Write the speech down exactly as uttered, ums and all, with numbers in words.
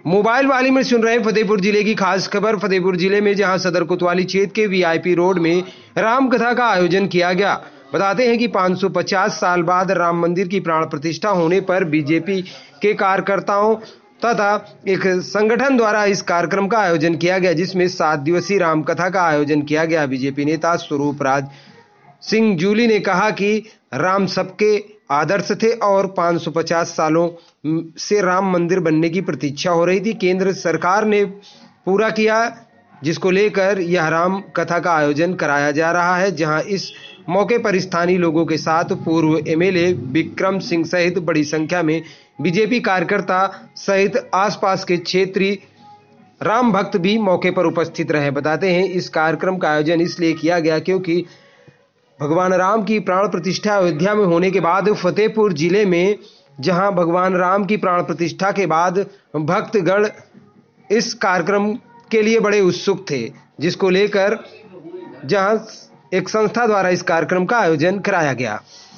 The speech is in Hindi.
मोबाइल वाली में सुन रहे फतेहपुर जिले की खास खबर। फतेहपुर जिले में जहां सदर कोतवाली क्षेत्र के वीआईपी रोड में राम कथा का आयोजन किया गया। बताते हैं कि पाँच सौ पचास साल बाद राम मंदिर की प्राण प्रतिष्ठा होने पर बीजेपी के कार्यकर्ताओं तथा एक संगठन द्वारा इस कार्यक्रम का आयोजन किया गया, जिसमें सात दिवसीय राम कथा का आयोजन किया गया। बीजेपी नेता स्वरूप राज सिंह जूली ने कहा कि राम सबके आदर्श थे और पाँच सौ पचास सालों से राम मंदिर बनने की प्रतीक्षा हो रही थी। केंद्र सरकार ने पूरा किया, जिसको लेकर यह राम कथा का आयोजन कराया जा रहा है। जहां इस मौके पर स्थानीय लोगों के साथ पूर्व एमएलए विक्रम सिंह सहित बड़ी संख्या में बीजेपी कार्यकर्ता सहित आसपास के क्षेत्रीय राम भक्त भी मौके पर उपस्थित रहे। बताते हैं इस कार्यक्रम का आयोजन इसलिए किया गया क्योंकि भगवान राम की प्राण प्रतिष्ठा अयोध्या में होने के बाद फतेहपुर जिले में जहां भगवान राम की प्राण प्रतिष्ठा के बाद भक्तगण इस कार्यक्रम के लिए बड़े उत्सुक थे, जिसको लेकर जहां एक संस्था द्वारा इस कार्यक्रम का आयोजन कराया गया।